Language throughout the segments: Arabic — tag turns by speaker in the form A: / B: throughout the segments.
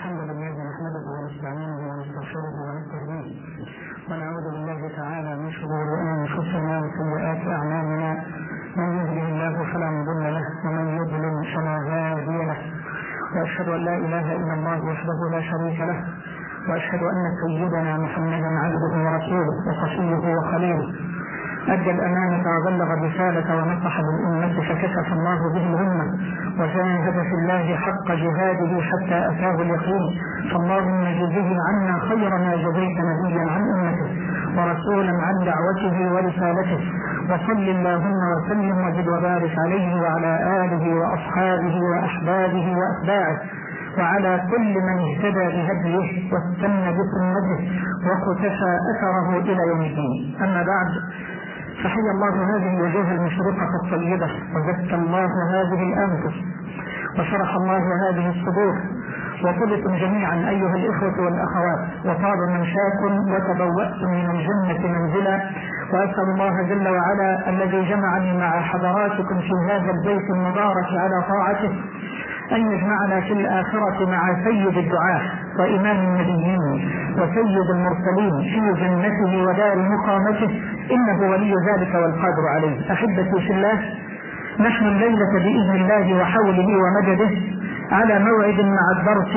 A: الحمد لله نحمده ونستعينه ونستغفره ونستهديه ونعوذ بالله تعالى من شرور انفسنا وسيئات اعمالنا، من يهده الله فلا مضل له ومن يضلل فلا هادي له، واشهد ان لا اله الا الله وحده لا شريك له، واشهد ان سيدنا محمدا عبده ورسوله وصفيه وخليله، أدى الأمانة وبلغ الرسالة ونصح للأمة فكشف الله به الأمة وجاهد في الله حق جهاده حتى أتاه اليقين، فاللهم جزه عنا خير ما جزيت نبيا عن أمته ورسولا عن دعوته ورسالته، وصل اللهم وسلم وزد وبارك عليه وعلى آله وأصحابه وأحبابه وأتباعه وعلى كل من اهتدى بهديه واستنى بسنته وقتفى أثره إلى يوم الدين. أما بعد، فحيا الله هذه الوجوه المشرقة الطيبة، وزكى الله هذه الأنفس، وشرح الله هذه الصدور، وطلتم جميعا أيها الإخوة والأخوات، وطاب منشاكم وتبوأتم من الجنة منزلا، وأسأل الله جل وعلا الذي جمعني مع حضراتكم في هذا البيت المبارك على طاعته أن يجمعنا في الآخرة مع سيد الدعاة وإمام النبيين وسيد المرسلين في جنته ودار مقامته، إنه ولي ذلك والقادر عليه. أحبتي في الله، نحن الليلة بإذن الله وحوله ومدده على موعد مع الدرس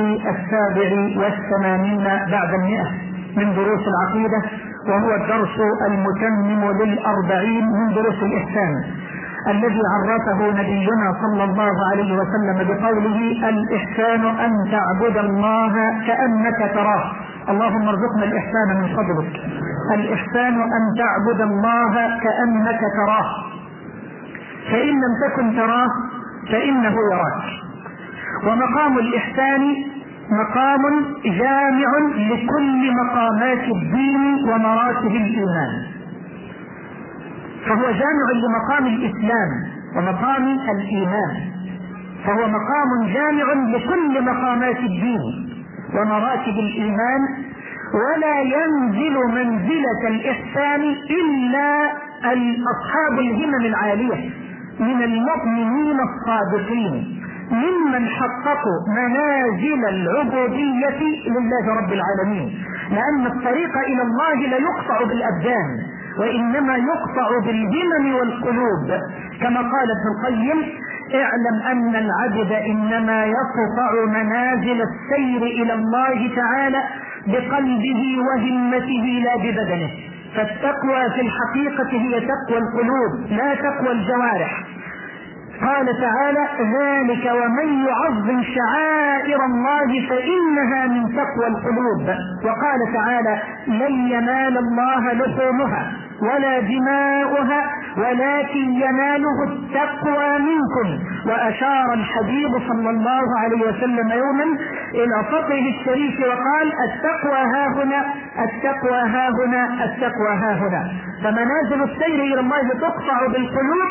A: 87 بعد 100 من دروس العقيدة، وهو الدرس المتمم لل40 من دروس الإحسان الذي عرفه نبينا صلى الله عليه وسلم بقوله: الإحسان أن تعبد الله كأنك تراه. اللهم ارزقنا الإحسان من فضلك. الإحسان أن تعبد الله كأنك تراه، فإن لم تكن تراه فإنه يراك. ومقام الإحسان مقام جامع لكل مقامات الدين ومراتب الإيمان، فهو جامع لمقام الإسلام ومقام الإيمان، فهو مقام جامع لكل مقامات الدين ومراتب الإيمان، ولا ينزل منزلة الإحسان إلا أصحاب الهمم العالية من المؤمنين الصادقين، ممن حققوا منازل العبودية لله رب العالمين، لأن الطريق إلى الله لا يقطع بالأبدان، وإنما يقطع بالهمم والقلوب، كما قال ابن القيم: اعلم أن العبد إنما يقطع منازل السير إلى الله تعالى بقلبه وهمته لا ببدنه، فالتقوى في الحقيقة هي تقوى القلوب لا تقوى الجوارح. قال تعالى: ذلك ومن يعظم شعائر الله فإنها من تقوى القلوب. وقال تعالى: لن ينال الله لحومها ولا دماؤها ولكن يناله التقوى منكم. وأشار الحبيب صلى الله عليه وسلم يوما إلى فقه الشريف وقال: التقوى ها هنا، التقوى ها هنا، التقوى ها هنا. فمنازل السير إلى الله تقطع بالقلوب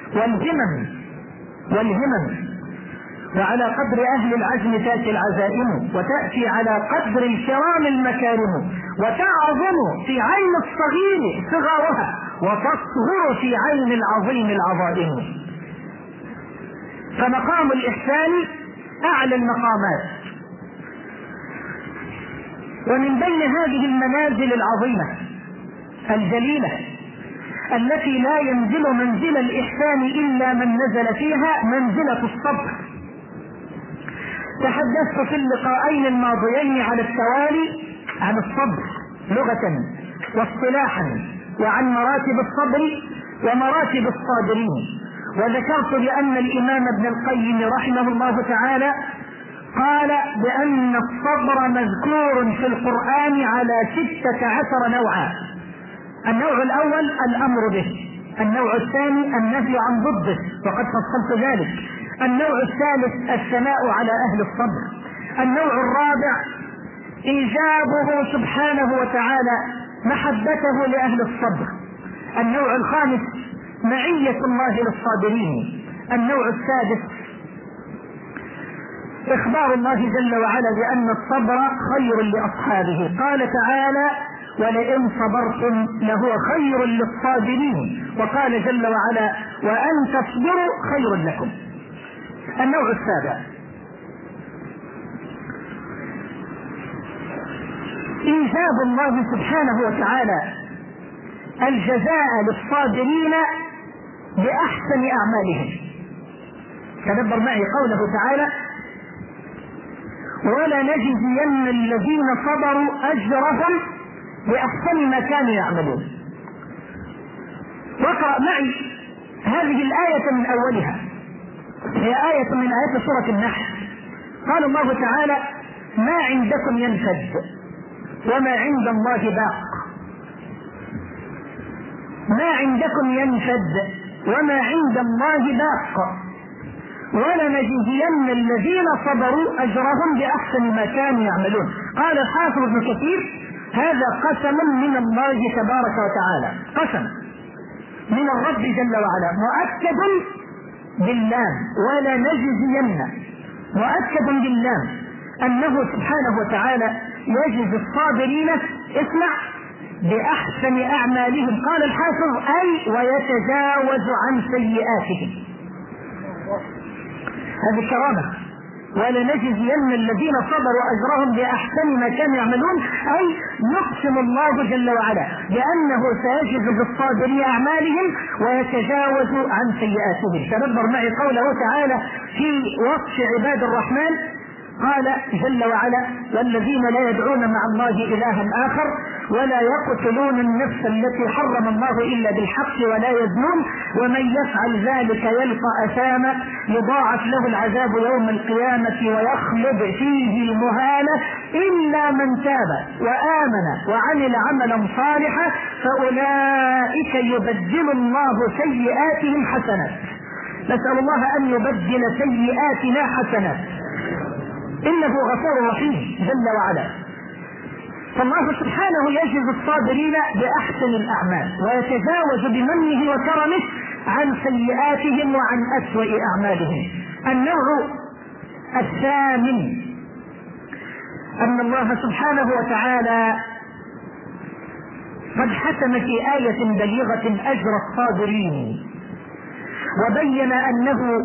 A: والهمم، وعلى قدر أهل العزم تأتي العزائم، وتأتي على قدر الكرام المكارم، وتعظم في عين الصغير صغارها، وتصغر في عين العظيم العظائم. فمقام الإحسان أعلى المقامات. ومن بين هذه المنازل العظيمة الجليلة التي لا ينزل منزل الإحسان إلا من نزل فيها منزلة الصبر. تحدثت في اللقاءين الماضيين على التوالي عن الصبر لغة واصطلاحا، وعن مراتب الصبر ومراتب الصابرين، وذكرت بأن الإمام ابن القيم رحمه الله تعالى قال بأن الصبر مذكور في القرآن على 16 نوعا. النوع الأول الأمر به، النوع الثاني النهي عن ضده وقد فصلت ذلك، النوع الثالث الثناء على أهل الصبر، النوع الرابع إيجابه سبحانه وتعالى محبته لأهل الصبر، النوع الخامس معية الله للصابرين، النوع السادس إخبار الله جل وعلا بأن الصبر خير لأصحابه. قال تعالى: ولئن صبرتم لهو خير للصابرين. وقال جل وعلا: وأن تصبروا خير لكم. النوع السابع إيجاب الله سبحانه وتعالى الجزاء للصابرين بأحسن أعمالهم. تدبر معي قوله تعالى: ولنجزين الذين صبروا أجرهم بأحسن ما كانوا يعملون. واقرأ معي هذه الآية من أولها، هي آية من آيات سورة النحل. قال الله تعالى: ما عندكم ينفد وما عند الله باق. ما عندكم ينفد وما عند الله باق ولنجزين الذين صبروا أجرهم بأحسن ما كانوا يعملون. قال الحافظ ابن كثير: هذا قسم من الله تبارك وتعالى، قسم من الرب جل وعلا مؤكد باللام، ولنجزين مؤكد باللام أنه سبحانه وتعالى يجزي الصابرين، اسمع، بأحسن أعمالهم. قال الحافظ: أي ويتجاوز عن سيئاتهم. هذه كرامة. ولنجزين الذين صبروا أجرهم بأحسن ما كانوا يعملون، أي يقسم الله جل وعلا بأنه سيجزي بالصابرين أعمالهم ويتجاوز عن سيئاتهم. تدبر معي قوله تعالى في وصف عباد الرحمن. قال جل وعلا: والذين لا يدعون مع الله إلها آخر ولا يقتلون النفس التي حرم الله إلا بالحق ولا يزنون ومن يفعل ذلك يلقى أثاما يضاعف له العذاب يوم القيامة ويخلد فيه مهانة إلا من تاب وآمن وعمل عملا صالحا فأولئك يبدل الله سيئاتهم حسنات. نسأل الله أن يبدل سيئاتنا حسنات، إنه غفور رحيم جل وعلا. فالله سبحانه يجزي الصابرين بأحسن الأعمال ويتجاوز بمنه وكرمه عن سيئاتهم وعن أسوأ أعمالهم. النوع الثامن أن الله سبحانه وتعالى قد حسم في آية بليغة أجر الصابرين، وبين أنه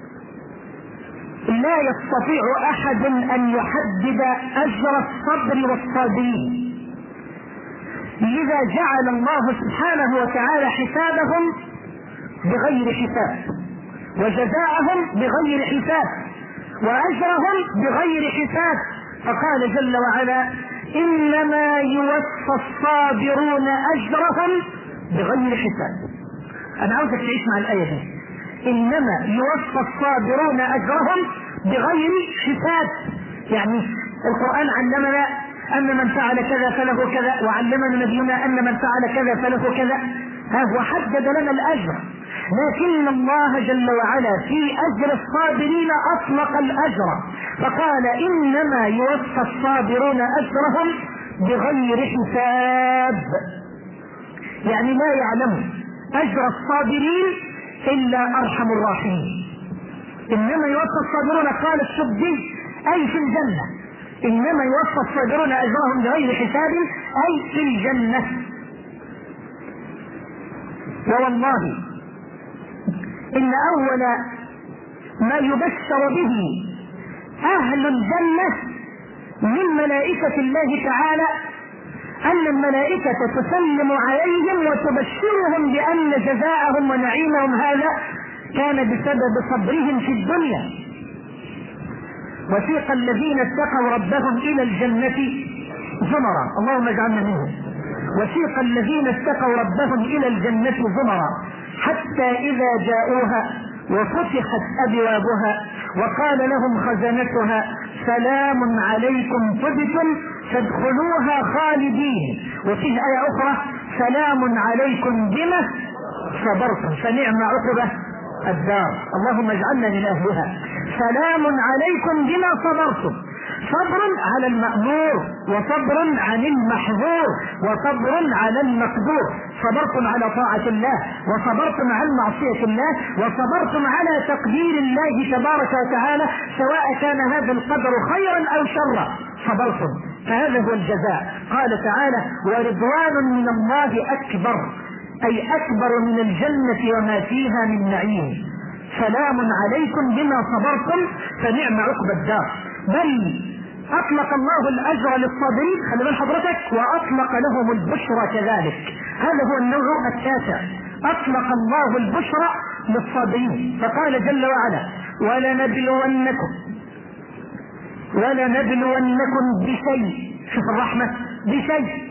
A: لا يستطيع أحد أن يحدد أجر الصبر والصابرين، لذا جعل الله سبحانه وتعالى حسابهم بغير حساب وجزاءهم بغير حساب وأجرهم بغير حساب. فقال جل وعلا: إنما يوفى الصابرون أجرهم بغير حساب. أنا عاوزك تعيش مع الآية دي، إنما يوفى الصابرون أجرهم بغير حساب. يعني القرآن علمنا أن من فعل كذا فله كذا، وعلمنا نبينا أن من فعل كذا فله كذا، هو حدد لنا الأجر. لكن الله جل وعلا في أجر الصابرين أطلق الأجر فقال: إنما يوفى الصابرون أجرهم بغير حساب. يعني لا يعلم أجر الصابرين إلا أرحم الراحمين. إنما يوفى الصابرون، قال السدي، أي في الجنة. إنما يوفى الصابرون أجرهم بغير حساب أي في الجنة. والله إن أول ما يبشر به أهل الجنة من ملائكة الله تعالى أن الملائكة تسلم عليهم وتبشرهم بأن جزاءهم ونعيمهم هذا كان بسبب صبرهم في الدنيا. وسيق الذين اتقوا ربهم إلى الجنة زمرا، اللهم اجعلنا منهم. وسيق الذين اتقوا ربهم إلى الجنة زمرا حتى إذا جاءوها وفتحت أبوابها وقال لهم خزنتها: سلام عليكم طبتم فادخلوها خالدين. وفيه آية أخرى: سلام عليكم بما صبرتم فنعم عقبة الدار. اللهم اجعلنا من أهلها. سلام عليكم بما صبرتم، صبر على المأمور وصبر عن المحظور وصبر على المقدور. صبرتم على طاعة الله وصبرتم عن معصية الله وصبرتم على تقدير الله تبارك وتعالى، سواء كان هذا القدر خيرا أو شرا صبرتم، فهذا هو الجزاء. قال تعالى: ورضوان من الله أكبر، أي أكبر من الجنة وما فيها من نعيم. سلام عليكم بما صبرتم فنعم عقبى الدار. بل أطلق الله الأجر للصابرين، خلي بال حضرتك، وأطلق لهم البشرى كذلك. هذا هو النوع التاسع، أطلق الله البشرى للصابرين، فقال جل وعلا: ولنبلونكم بشيء. شوف الرحمة، بشيء.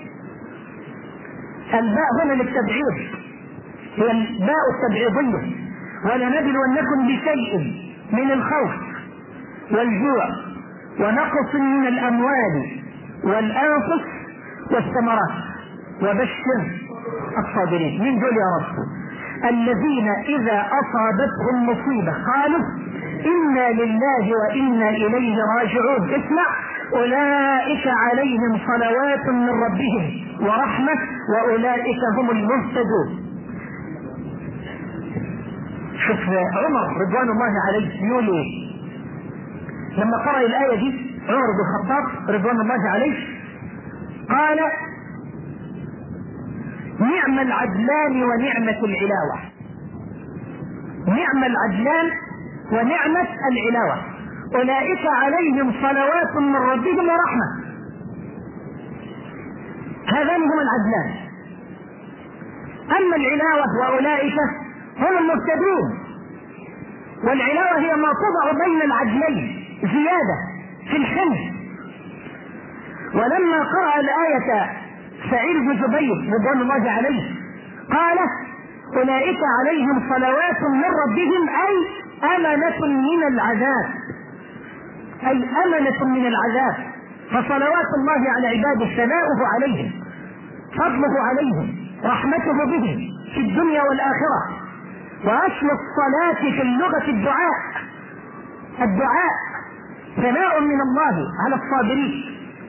A: الباء هنا للتبعيض، هي الباء التبعيضية. ولنبلونكم بشيء من الخوف والجوع ونقص من الأموال والأنفس والثمرات وبشر الصابرين. من دول يا رب؟ الذين إذا أصابتهم مصيبة قالوا إنا لله وإنا إليه راجعون. اسمع: أولئك عليهم صلوات من ربهم ورحمة وأولئك هم المهتدون. شوف عمر رضوان الله عليه يقول ايه لما قرأ الآية دي؟ عمر بن الخطاب رضوان الله عليه قال: نعم العدلان ونعمة العلاوة. نعم العدلان ونعمة العلاوة، أولئك عليهم صلوات من ربهم ورحمة. هذان هم العدلان. أما العلاوة وأولئك هم المهتدون. والعلاوة هي ما تضع بين العدلين زيادة في الحمل. ولما قرأ الآية سعيد بن جبير رضوان الله عليه قال: أولئك عليهم صلوات من ربهم، أي أمنة من العذاب، أي أمنة من العذاب. فصلوات الله على عباده ثناؤه عليهم، فضله عليهم، رحمته بهم في الدنيا والآخرة. وأصل الصلاة في اللغة الدعاء. الدعاء ثناء من الله على الصابرين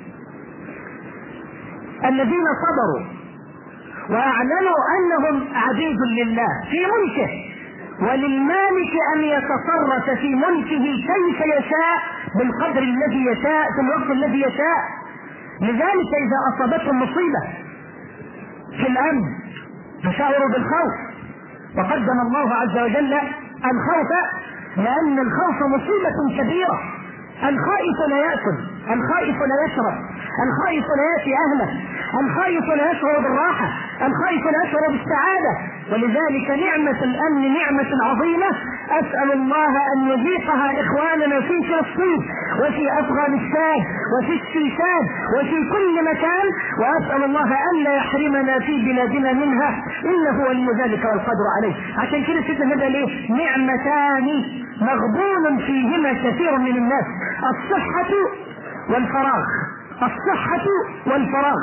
A: الذين صبروا وأعلنوا أنهم عبيد لله في ملكه، وللمالك أن يتصرف في ملكه كيف يشاء بالقدر الذي يشاء في الوقت الذي يشاء. لذلك إذا أصابتهم مصيبة في الأمن تشعروا بالخوف، وقدم الله عز وجل الخوف لأن الخوف مصيبة كبيرة. الخائف لا يأكل، الخائف لا يشرب، الخائف لا يأتي أهله، الخائف لا يشعر بالراحة، الخائف لا يشعر بالسعادة. ولذلك نعمة الأمن نعمة عظيمة، أسأل الله أن يذيقها إخواننا في فلسطين وفي أفغانستان وفي الشيشان وفي كل مكان، وأسأل الله أن لا يحرمنا في بلادنا منها، إنه ولي ذلك والقدر عليه. عشان كده سيدنا نبدأ ليه؟ نعمتان مغبون فيهما كثير من الناس: الصحة والفراغ. الصحة والفراغ.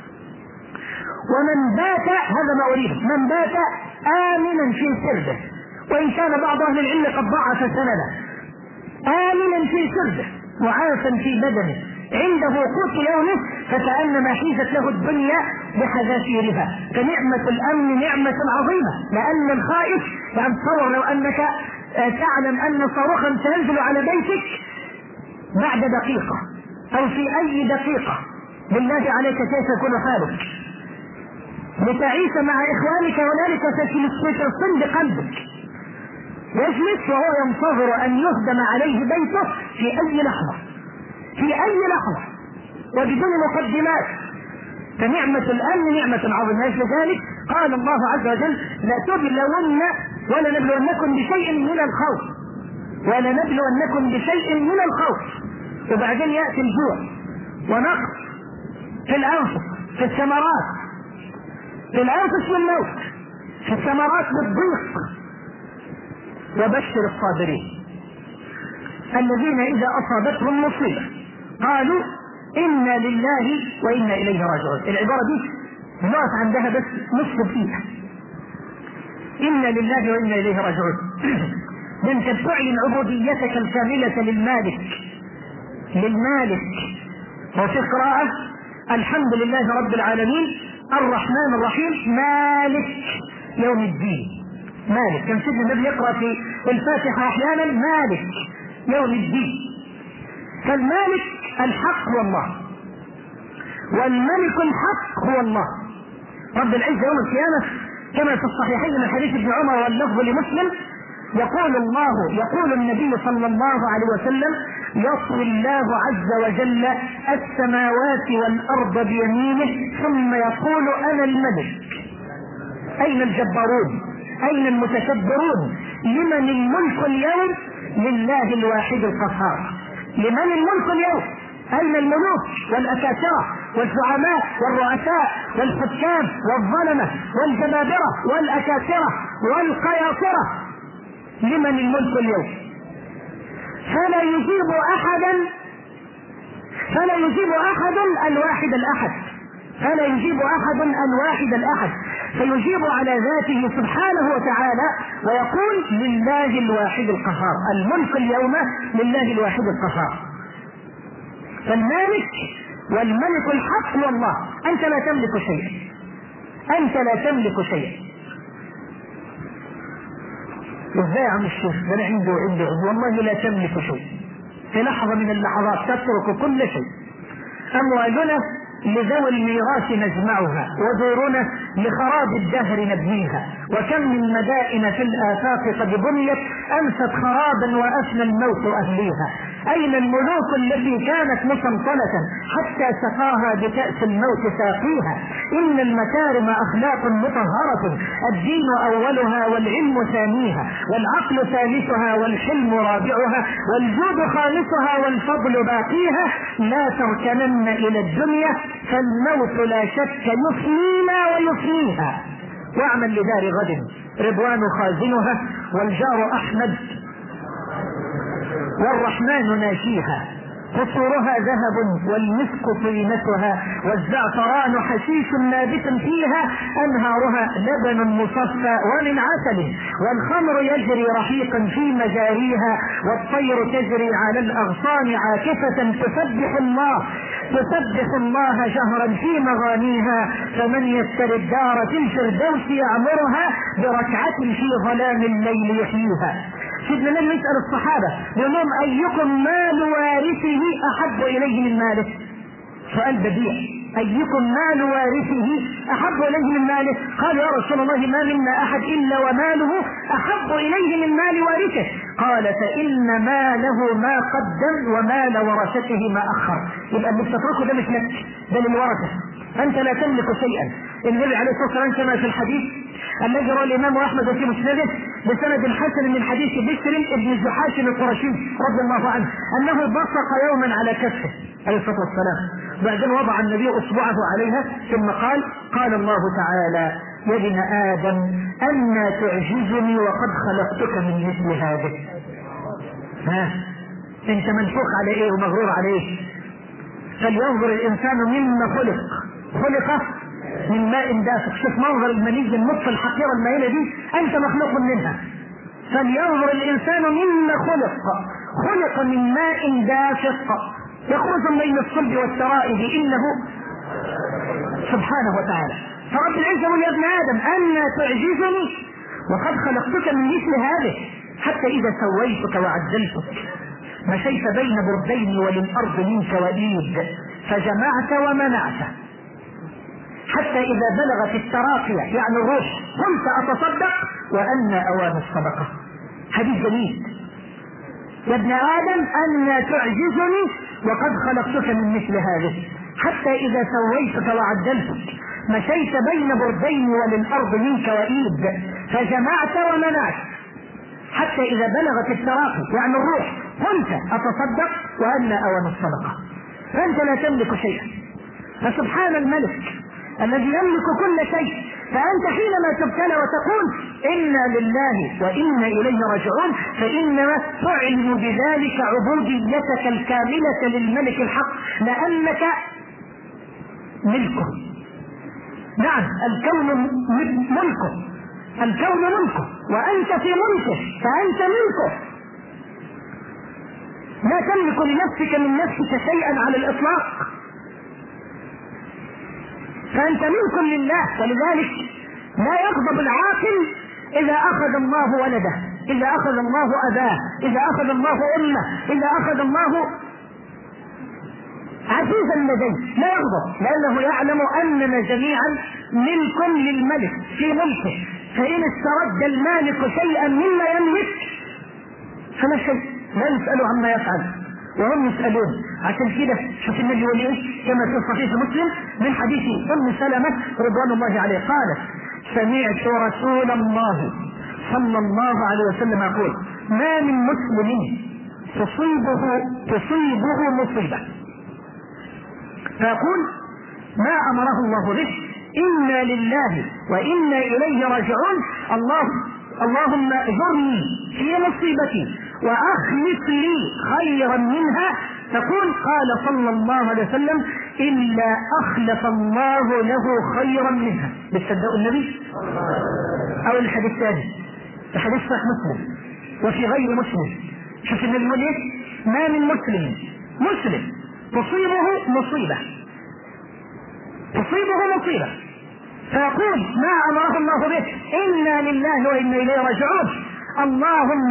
A: ومن بات، هذا ما أريد، من بات آمنا في سربه، وإن كان بعض أهل العلم قد ضعف سنده، آمنا في سربه وعافا في بدنه، عنده قوت يومه فكأنما حيزت له الدنيا بحذافيرها. فنعمة الأمن نعمة عظيمة، لأن الخائف يعني تصور لو أنك تعلم أن صاروخا سينزل على بيتك بعد دقيقة أو في أي دقيقة، بالله عليك كيف يكون حالك؟ لتعيش مع إخوانك هنالك في فلسطين بقلبك، يجلس وهو ينتظر أن يهدم عليه بيته في أي لحظة، في أي لحظة وبدون مقدمات. فنعمة الأمن نعمة عظيمة. لذلك قال الله عز وجل: لتبلون ولنبلونكم بشيء من الخوف، ولنبلونكم بشيء من الخوف. وبعدين يأتي الجوع ونقص في الأنفس، في الثمرات، في الأنفس والموت، في الثمرات بالضيق. وبشر الصابرين الذين إذا أصابتهم مصيبة قالوا إنا لله وإنا إليه راجعون. العبارة دي نقف عندها بس نصف دقيقة. إنا لله وإنا إليه راجعون. لأنك تعلن عبوديتك الكاملة للمالك. وفي قراءة: الحمد لله رب العالمين الرحمن الرحيم مالك يوم الدين. مالك، كان سيدنا النبي يقرأ في الفاتحة أحيانا مالك يوم الدين. فالمالك الحق هو الله، والملك الحق هو الله رب العزة يوم القيامة، كما في الصحيحين من حديث ابن عمر واللفظ لمسلم: يقول النبي صلى الله عليه وسلم: يطوي الله عز وجل السماوات والأرض بيمينه ثم يقول أنا الملك. أين الجبارون؟ أين المتكبرون؟ لمن الملك اليوم؟ لله الواحد القهار. لمن الملك اليوم؟ أين الملوك والأكاسرة والزعماء والرؤساء والحكام والظلمة والجبابرة والأكاسرة والقياصرة؟ لمن الملك اليوم؟ فلا يجيب أحد الواحد الأحد، فلا يجيب أحد الواحد الأحد، فيجيب على ذاته سبحانه وتعالى ويقول لله الواحد القهار. الملك اليوم لله الواحد القهار. فالمالك والملك الحق هو الله. أنت لا تملك شيئا، أنت لا تملك شيئا. ازاي يا عم الشيخ؟ ده انا عندي والله لا تملك شيء. في لحظة من اللحظات تترك كل شيء. أموالنا لذوي الميراث نجمعها، ودورنا لخراب الدهر نبنيها، وكم من مدائن في الآفاق قد بنيت أمست خرابا وأفنى الموت أهليها. أين الملوك التي كانت مسلطنة حتى سقاها بكأس الموت ساقيها؟ إن المكارم أخلاق مطهرة، الدين أولها والعلم ثانيها، والعقل ثالثها والحلم رابعها، والجود خامسها والفضل باقيها. لا تركنن إلى الدنيا فالموت لا شك يفنينا ويفنيها. واعمل لدار غد رضوان خازنها، والجار أحمد والرحمن ناشيها. قصورها ذهب والمسك طينتها، والزعفران حشيش نابت فيها، أنهارها لبن مصفى ومن عسل، والخمر يجري رحيقا في مجاريها، والطير تجري على الأغصان عاكفة تسبح الله جهرا في مغانيها. فمن يسر الدار في الفردوس يعمرها، بركعة في ظلام الليل يحييها. سيدنا النبي يسأل الصحابة يقول لهم أيكم مال وارثه أحب إليه من ماله؟ سؤال بديع. أيكم مال وارثه أحب إليه من ماله؟ قال يا رسول الله ما منا أحد إلا وماله أحب إليه من مال وارثه. قال فإن ماله ما قدم ومال ورثته ما أخر. يبقى اللي بتتركه ده مش لك، ده للورثة. أنت لا تملك شيئا. النبي عليه الصلاة والسلام كما في الحديث الذي رواه الإمام أحمد في مسنده بسند حسن من حديث بشر بن الجحاش القرشي رضي الله عنه أنه بصق يوما على كفه عليه الصلاة والسلام، بعدين وضع النبي أصبعه عليها ثم قال الله تعالى يا ابن آدم أنى تعجزني وقد خلقتك من مثل هذا. أنت منفوخ على إيه ومغرور على إيه؟ فلينظر الإنسان مما خلق من ماء دافق. شوف منظر المني النطفة الحقيرة المائلة دي، أنت مخلوق منها. فلينظر الإنسان مما خلق من ماء دافق يخرج بين الصلب والترائب إنه سبحانه وتعالى. فرب العزة يقول يا ابن آدم أنى تعجزني وقد خلقتك من مثل هذه، حتى إذا سويتك وعدلتك مشيت بين بردين وللأرض منك وليد، فجمعت ومنعت، حتى إذا بلغت التراقية يعني الروح قلت أتصدق وأن أوان الصدقة. حديث جميل. يا ابن آدم أنى تعجزني وقد خلقتك من مثل هذه، حتى إذا سويتك وعدلتك مشيت بين بردين وللأرض منك وإيد، فجمعت ومنعت، حتى إذا بلغت التراقي يعني الروح قلت أتصدق وأن أوان الصدقة. فأنت لا تملك شيئا، فسبحان الملك الذي يملك كل شيء. فأنت حينما تبتلى وتقول إنا لله وإنا إليه راجعون، فإنما تعلن بذلك عبوديتك الكاملة للملك الحق، لأنك ملكه. نعم الكون ملكه، الكون ملكه وأنت في ملكه، فأنت ملكه. لا تملك لنفسك من نفسك شيئا على الإطلاق، فأنت ملك لله. ولذلك لا يغضب العاقل إذا أخذ الله ولده، إذا أخذ الله أباه، إذا أخذ الله أمه، إذا أخذ الله عزيزا لديه، لا يغضب، لأنه يعلم أننا جميعا ملك للملك في ملكه. فإن استرد المالك شيئا مما يملك فلا شيء، لا يسأل عما يفعل وهم يسألون. عشان كده شوف النبي يقول ايه كما في صحيح مسلم من حديث ام سلمة رضوان الله عليه قالت سمعت رسول الله صلى الله عليه وسلم يقول ما من مسلم تصيبه مصيبة فيقول ما امره الله به انا لله وانا اليه راجعون اللهم اجرني في مصيبتي واخلف لي خيرا منها تقول قال صلى الله عليه وسلم الا اخلف الله له خيرا منها. بتصدقوا النبي؟ او الحديث الثاني الحديث صحيح مسلم وفي غير مسلم. شوف النبي يقول ايه ما من مسلم تصيبه مصيبة فيقول ما امره الله به انا لله وانا اليه راجعون اللهم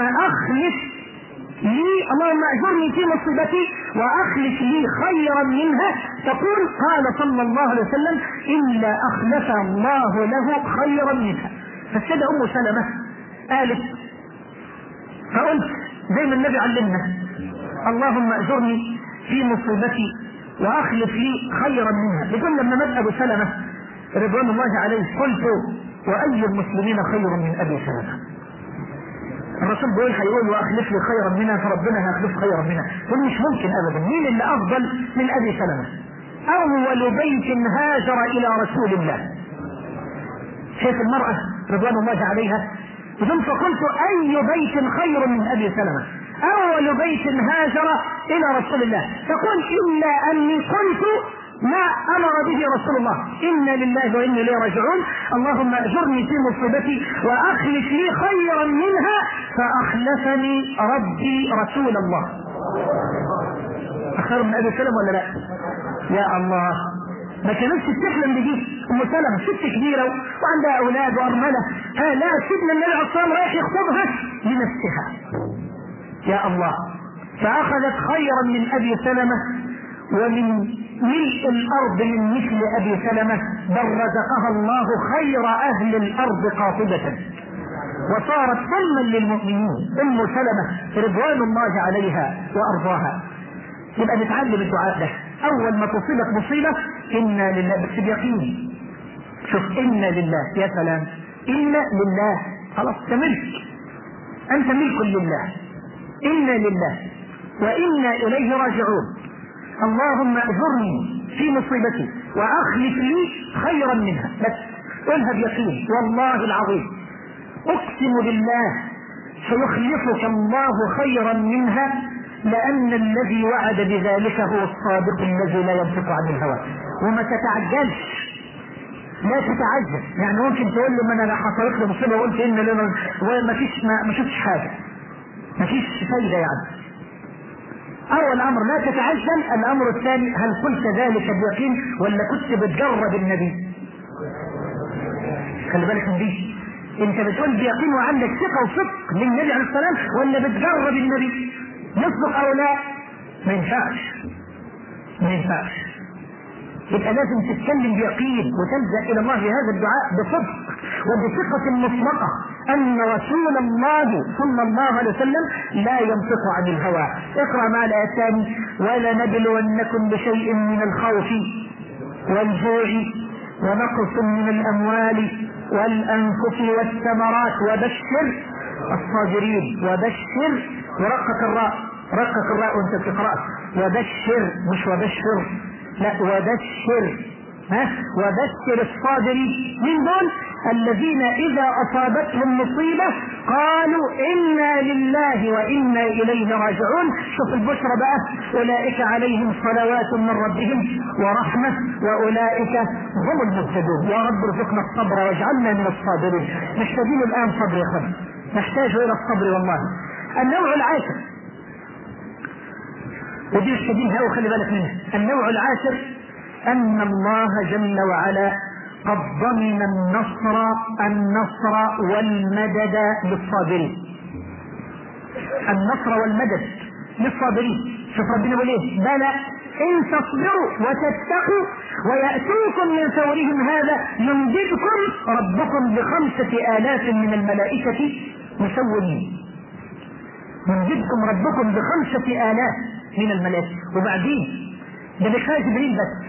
A: اجرني في مصيبتي واخلف لي خيرا منها تقول قال صلى الله عليه وسلم الا اخلف الله له خيرا منها. فالسيدة ام سلمة قالت فقلت زي ما النبي علمنا اللهم اجرني في مصيبتي واخلف لي خيرا منها. يقول لما مات ابو سلمة رضوان الله عليه قلت واي المسلمين خير من ابي سلمة؟ الرسول بيقول هيقول واخلف لي خيرا منها فربنا هيخلف خيرا منها. قل مش ممكن ابدا. مين اللي افضل من ابي سلمة؟ اول بيت هاجر الى رسول الله. شايف المرأة رضوان الله عليها إذن فقلت اي بيت خير من ابي سلمة؟ اول بيت هاجر الى رسول الله. تقول الا اني قلت ما امر به رسول الله انا لله وانا اليه راجعون اللهم اجرني في مصيبتي واخلف لي خيرا منها فاخلفني ربي رسول الله. خير من ابي سلمة ولا لا؟ يا الله ما كانتش تحلم بجيب ام سلمة ست كبيرة وعندها اولاد وارملة لا سيدنا النبي عليه الصلاة والسلام رايح يخطبها لنفسها. يا الله فاخذت خيرا من ابي سلمة ومن ملء الارض من مثل ابي سلمة بل رزقها الله خير اهل الارض قاطبة وصارت سلما للمؤمنين ام سلمة رضوان الله عليها وارضاها. يبقى نتعلم الدعاء ده اول ما تصيبك مصيبة انا لله بس بيقين. شوف انا لله يا سلام انا لله خلاص انت ملك لله انا لله وانا اليه راجعون اللهم اجرني في مصيبتي واخلف لي خيرا منها. بس قلها بيقين والله العظيم اقسم بالله سيخلفك الله خيرا منها لان الذي وعد بذلك هو الصادق الذي لا ينطق عن الهوى. وما تتعجلش لا تتعجل يعني ممكن تقول له ما انا حصلت لي مصيبه وقلت ان لنا ما شفتش حاجه ما فيش فايده يعني. اول امر لا تتعجل. الامر الثاني هل قلت ذلك بيقين ولا كنت بتجرب النبي؟ خلي بالك من دي انت بتقول بيقين وعندك ثقه وصدق للنبي عليه السلام ولا بتجرب النبي؟ يصدق او لا؟ ما ينفعش. يبقى لازم تتكلم بيقين وتلجأ الى الله في هذا الدعاء بصدق وبثقة مطلقة ان رسول الله صلى الله عليه وسلم لا ينطق عن الهوى. اقرأ مع الآية الثانية ولنبلونكم بشيء من الخوف والجوع ونقص من الاموال والانفس والثمرات وبشر الصابرين. وبشر ورقق الراء وانت تقرأ وبشر مش وبشر لا وبشر الصابرين من دول الذين اذا اصابتهم مصيبة قالوا انا لله وانا اليه راجعون. شوف البشرى بقى اولئك عليهم صلوات من ربهم ورحمة واولئك هم المهتدون. يا رب ارزقنا الصبر واجعلنا من الصابرين. محتاجين الان صبر يا اخوان نحتاج الى الصبر والله. النوع العاشر ودي الشديدة وخلي بالك منها. النوع العاشر ان الله جل وعلا قد ضمن النصر والمدد للصابرين. النصر والمدد للصابرين. شوف ربنا بيقول ايه بلى ان تصبروا وتتقوا ويأتوكم من فورهم هذا يمددكم ربكم ب5,000 من الملائكة مسومين. يمددكم ربكم ب5,000 من الملائكة. وبعدين ده بكفاية جبريل بس،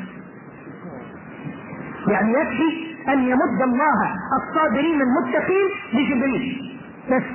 A: يعني يكفي أن يمد الله الصابرين المتقين بجبريل بس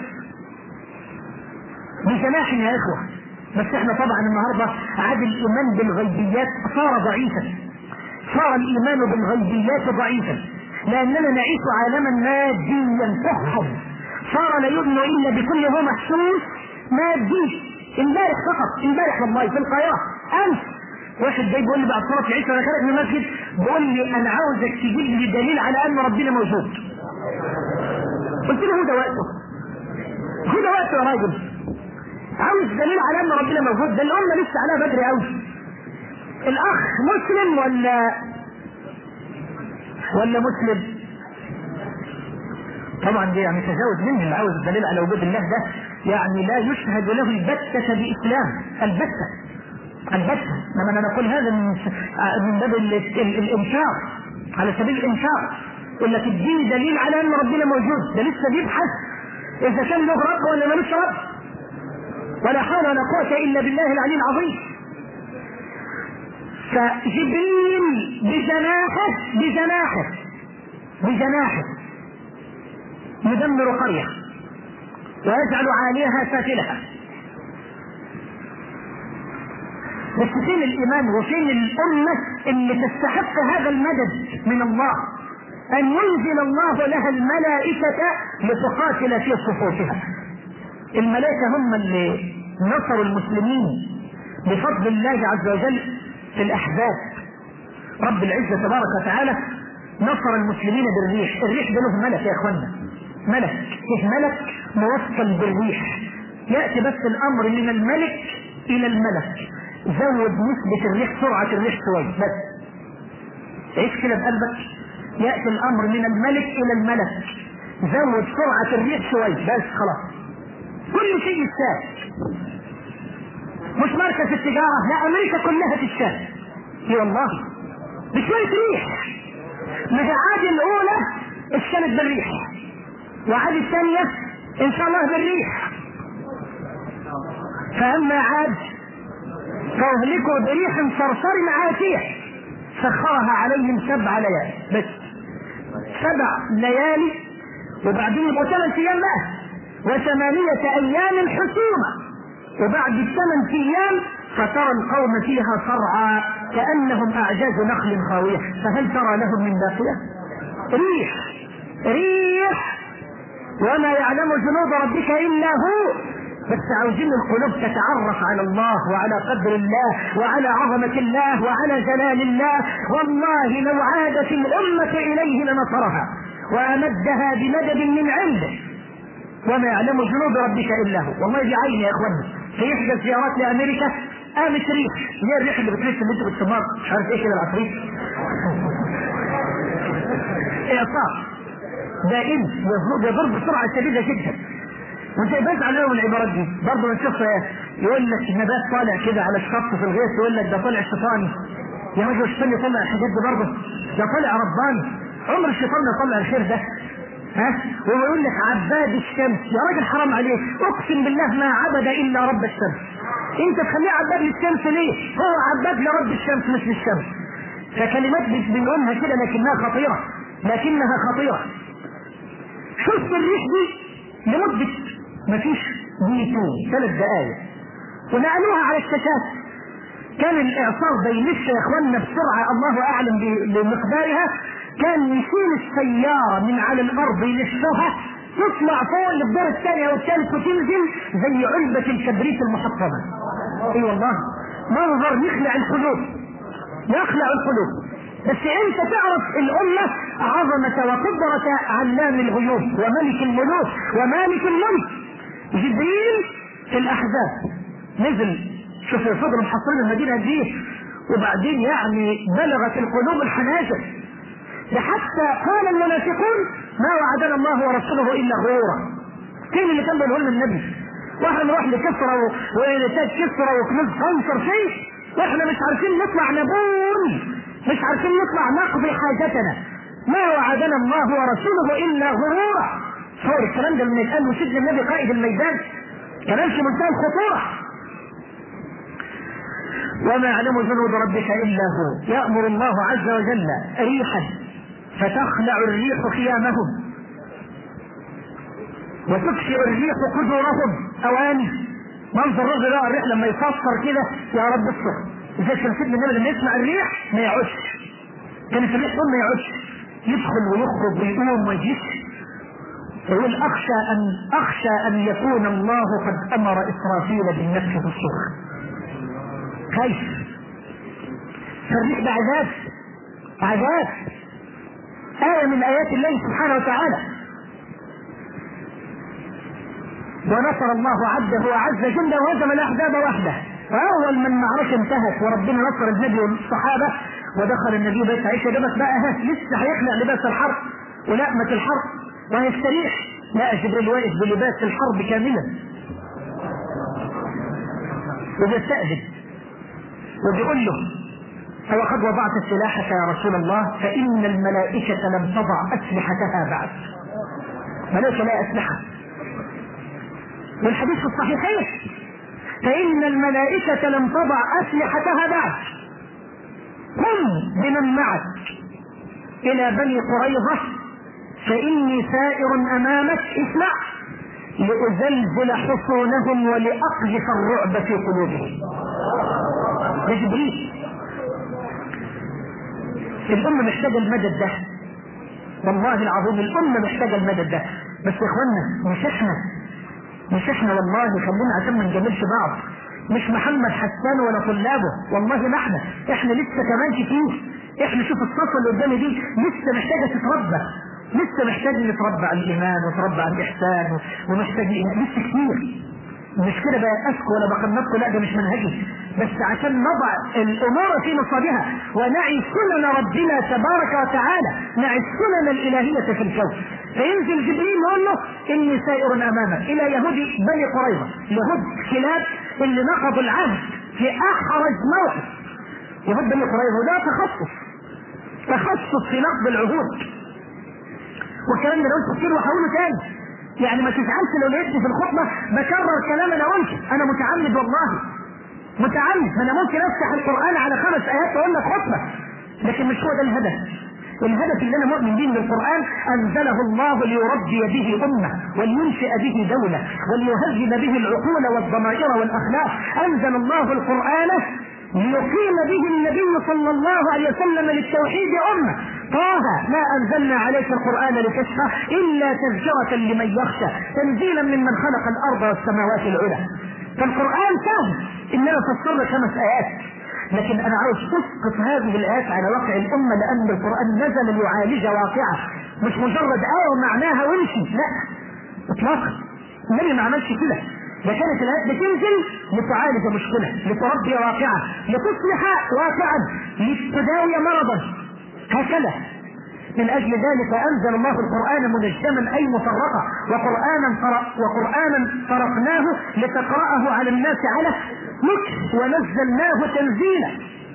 A: بجناح يا إخوة. بس احنا طبعا النهاردة عاد الإيمان بالغيبيات صار ضعيفا، صار الإيمان بالغيبيات ضعيفا، لأننا نعيش عالما ماديا فحم، صار لا يؤمن إلا بكل هو محسوس مادي. امبارح فقط، امبارح والله في القاهرة أمس واحد جاي بيقول لي بعد صلاة العشاء وانا خارج من المسجد بيقول لي أنا عاوزك تجيب لي دليل على أن ربنا موجود. قلت له هو ده وقته، هو ده وقته يا راجل، عاوز دليل على أن ربنا موجود؟ ده الأمة لسه عليها بدري قوي. الأخ مسلم ولا مسلم؟ طبعا دي يعني تجاوز مني، اللي عاوز الدليل على وجود الله ده يعني لا يشهد له البتة بإسلام، البتة. لما انا نقول هذا من باب الانشاء على سبيل الانشاء، يقول لك اديني دليل على ان ربنا موجود، ده لسه بيبحث اذا كان له رب ولا ملوش رب، ولا حول ولا قوة الا بالله العلي العظيم. فجبريل بجناحه يدمر قرية ويجعل عاليها سافلها. بس فين الإيمان وفين الأمة اللي تستحق هذا المدد من الله، أن ينزل الله لها الملائكة لتقاتل في صفوفها؟ الملائكة هم اللي نصروا المسلمين بفضل الله عز وجل في الأحزاب. رب العزة تبارك وتعالى نصر المسلمين بالريح. الريح ده له ملك يا اخوانا، ملك، فيه ملك موصل بالريح، يأتي بس الأمر من الملك إلى الملك، زود نسبة الريح، سرعة الريح شوي بس، عيش كده بقلبك، يأتي الأمر من الملك إلى الملك، زود سرعة الريح شوي بس، خلاص كل شيء يتساءل. مش مركز التجارة، لا، أمريكا كلها تتساءل. اي والله بشوية ريح. ما هي عاد الأولى الشمس بالريح، وعاد الثانية إن شاء الله بالريح. فأما عاد فأهلكوا بريح صرصر عاتية سخرها عليهم 7 ليالي بس، 7 ليالي، وبعدين يبقوا 8 أيام بقى، و8 أيام حسومة، وبعد 8 أيام فترى القوم فيها صرعى كأنهم أعجاز نخل خاوية، فهل ترى لهم من باقية؟ ريح وما يعلم جنود ربك إلا هو. بس عاوزين القلوب تتعرف على الله وعلى قدر الله وعلى عظمة الله وعلى جلال الله. والله لو عادت الأمة إليه لنصرها وأمدها بمدد من عنده، وما يعلم جنود ربك إلا هو. والله دي عيني يا إخواني، في إحدى الزيارات لأمريكا قامت ريح، هي الريح اللي بتلف اللي انتوا بتسموها مش عارف ايه كده العفريت إعصار دائم يضرب بسرعة شديدة جدا. وانت بزعل له من العبارات دي برضه بنشوفها، يقول لك نبات طالع كده على الشط في الغيث، يقول لك ده طالع شيطاني. يا راجل الشيطان يطلع الحاجات دي برضه؟ ده طالع رباني، عمر الشيطان ما يطلع الخير ده. ويقول لك عباد الشمس، يا راجل حرام عليك، اقسم بالله ما عبد الا رب الشمس. انت تخليه عباد للشمس ليه؟ هو عباد لرب الشمس مش للشمس. فكلمات بنقولها كده لكنها خطيرة. شوف الريح دي لمدة مفيش دقيقتين 3 دقائق ونقلوها على الشاشات، كان الاعصار بيلف يا اخواننا بسرعة الله اعلم بمقدارها، كان يشيل السيارة من على الارض يلفها تطلع فوق للدور الثاني والثالث وتنزل زي علبة الكبريت المحطمة. اي والله منظر يخلع القلوب. بس انت تعرف الامة عظمة وقدرة علام الغيوب وملك الملوك ومالك الملك. جبريل في الاحزاب نزل، شوف الفضل محصرين المدينة دي، وبعدين يعني بلغت القلوب الحناجر، لحتى قال المنافقون ما وعدنا الله ورسوله الا غرورا. كين اللي كان بيقول النبي واحنا نروح لكسرى ونتاج كسرى وكنوز خنصر شيء واحنا مش عارفين نطلع نبون، مش عارفين نطلع نقضي حاجتنا، ما وعدنا الله ورسوله الا غرورا. صور الكلام ده من يتقال وسيدنا النبي قائد الميدان، كلام في منتهى الخطورة. وما يعلم جنود ربك إلا هو. يأمر الله عز وجل ريحا فتخلع الريح خيامهم وتكسر الريح قدورهم. أواني منظر رجل بقى الريح لما يفسر كده يا رب الصبح إذا كان سيدنا النبي لما يسمع الريح ما يعودش، كانت الريح ما يعودش، يدخل ويخرج ويقوم ويجيش ويقول أخشى أن يكون الله قد أمر إسرافيل بالنفخ في الصور. خايف. فالريح ده عذاب آية من آيات الله سبحانه وتعالى. ونصر الله عبده وعز جنده وهزم الأحزاب وحده. فأول من معركة انتهت وربنا نصر النبي والصحابة ودخل النبي بيت عائشة جابت بقى لسه هيخلع لباس الحرب ولقمة الحرب وهيستريح، لا جبريل واقف بلباس الحرب كاملا وبيستأذن وبيقول له هو قد وضعت سلاحك يا رسول الله فإن الملائكة لم تضع أسلحتها بعد. ملائكة لا أسلحة، والحديث الصحيحين فإن الملائكة لم تضع أسلحتها بعد. قم بمن معك إلى بني قريظة فإني سائر أمامك اسمع لأزلزل حصونهم ولأقذف الرعب في قلوبهم. يا جبريل الأمة محتاجة المدد ده، والله العظيم الأمة محتاجة المدد ده. بس يا إخوانا مش احنا والله، خلينا عشان ما نجملش بعض، مش محمد حسان ولا طلابه، والله ما احنا لسه كمان كتير. احنا شوف الصفة اللي قدامي دي لسه محتاجة تتربى، لسه محتاج نتربى على الإيمان وتربى على الإحسان ومحتاج لسه كتير. مش كده بقى أسكو ولا بقنطكم، لا ده مش منهجي، بس عشان نضع الأمور في مصابها ونعي سنن ربنا تبارك وتعالى، نعي السنن الإلهية في الكون. فينزل جبريل يقول له إني سائر أمامك إلى يهود بني قريظة، يهود كلاب اللي نقضوا العهد في أحرج موقف. يهود بني قريظة وده تخصص في نقض العهود، والكلام ده لو انت كتير وهقوله تاني، يعني ما تزعلش لو لقيتني في الخطبه بكرر كلام انا قلته، انا متعمد والله متعمد. انا ممكن افتح القران على 5 آيات واقول لك خطبه، لكن مش هو ده الهدف. الهدف اللي انا مؤمن به من القران انزله الله ليربي به امه ولينشئ به دوله وليهذب به العقول والضمائر والاخلاق. انزل الله القران ليقيم به النبي صلى الله عليه وسلم للتوحيد أمة. طه ما أنزلنا عليك القرآن لتشقى إلا تذكرة لمن يخشى تنزيلا ممن خلق الأرض والسماوات العلى. فالقرآن سهل إننا فسرنا 5 آيات، لكن أنا عاوز تسقط هذه الآيات على واقع الأمة، لأن القرآن نزل ليعالج واقعه، مش مجرد آية ومعناها وامشي، لا إطلاقا. النبي ما عملش كده، ده كانت الآيات بتنزل لتعالج مشكلة، لتربي واقعة، لتصلح واقعا، لتداوي مرضا، هكذا. من أجل ذلك أنزل الله القرآن منجما أي مفرقا، وقرآنا فرقناه لتقرأه على الناس على مكث ونزلناه تنزيلا.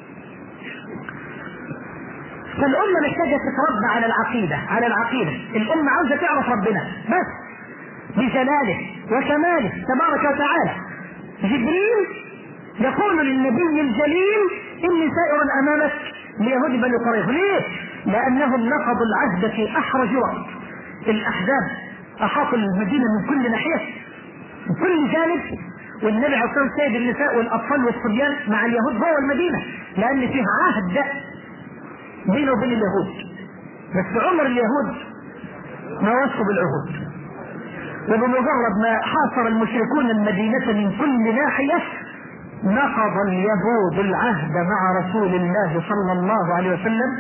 A: فالأمة محتاجة تتربى على العقيدة. الأمة عاوزة تعرف ربنا بس بجلاله وكماله تبارك وتعالى. جبريل يقول للنبي الجليل إني سائر أمامك ليهود بني قريظة. ليه؟ لأنهم نقضوا العهد في أحرج وقت. الأحزاب أحاطوا المدينة من كل ناحية، من كل جانب، والنبي عليه الصلاة والسلام سيد النساء والأطفال والصبيان مع اليهود جوه المدينة، لأن فيه عهد بينه وبين اليهود. بس عمر اليهود ما وصوا بالعهود، وبمجرد ما حاصر المشركون المدينة من كل ناحية نقض اليهود العهد مع رسول الله صلى الله عليه وسلم،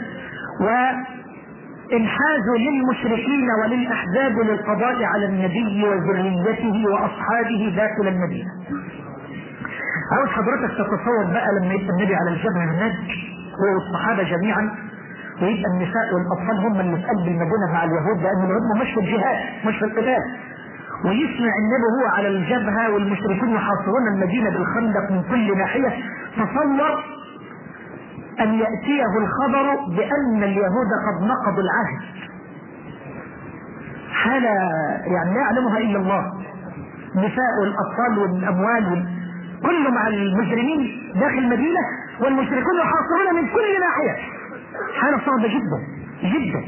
A: وانحازوا للمشركين وللأحزاب للقضاء على النبي وذريته وأصحابه داخل المدينة. عاوز حضرتك تتصور بقى لما يبقى النبي على الجبهة هناك والصحابة جميعا، ويبقى النساء والأطفال هم اللي في قلب المدينة مع اليهود، لأن اليهود مش في الجهاد مش في القتال، ويسمع النبي هو على الجبهة والمشركون يحاصرون المدينة بالخندق من كل ناحية. تصور أن يأتيه الخبر بأن اليهود قد نقضوا العهد، حالة يعني لا يعلمها إلا الله. نساء والأطفال والأموال كله مع المجرمين داخل المدينة والمشركون يحاصرون من كل ناحية. حالة صعبة جدا جدا.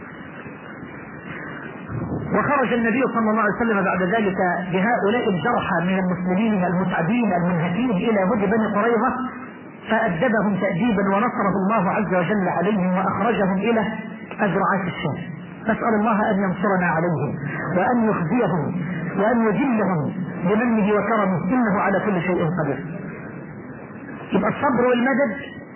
A: وخرج النبي صلى الله عليه وسلم بعد ذلك بهؤلاء الجرحى من المسلمين المتعبين المنهكين إلى وجه بني قريظة، فأدبهم تأديبا ونصره الله عز وجل عليهم وأخرجهم إلى أزرعات الشام. نسأل الله أن ينصرنا عليهم وأن يخزيهم وأن يذلهم بمنه وكرمه، إنه على كل شيء قدير. يبقى الصبر والمدد،